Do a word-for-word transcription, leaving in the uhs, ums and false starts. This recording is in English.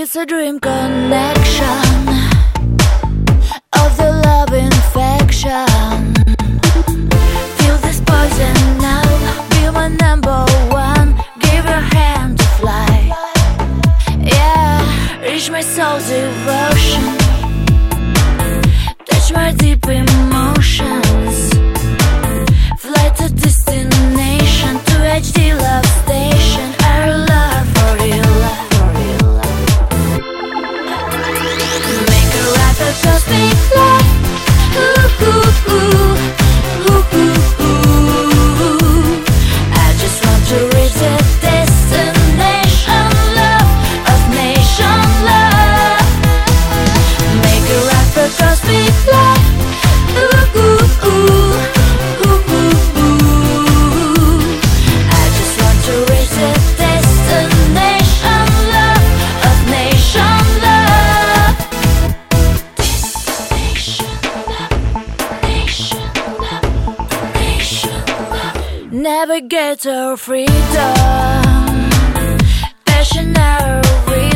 It's a dream connection of the love infection. Feel this poison now, be my number one. Give your hand to fly. Yeah, reach my soul's devotion, touch my deep emotions. Fly to destination, to H D love station. Our love for real, for real. Make a rap a cosmic love. Ooh, ooh, ooh, ooh, ooh, ooh. I just want to reach the destination, love of nation love. Make a rap a cosmic love. Ooh, ooh, ooh. Navigator freedom, passion our freedom.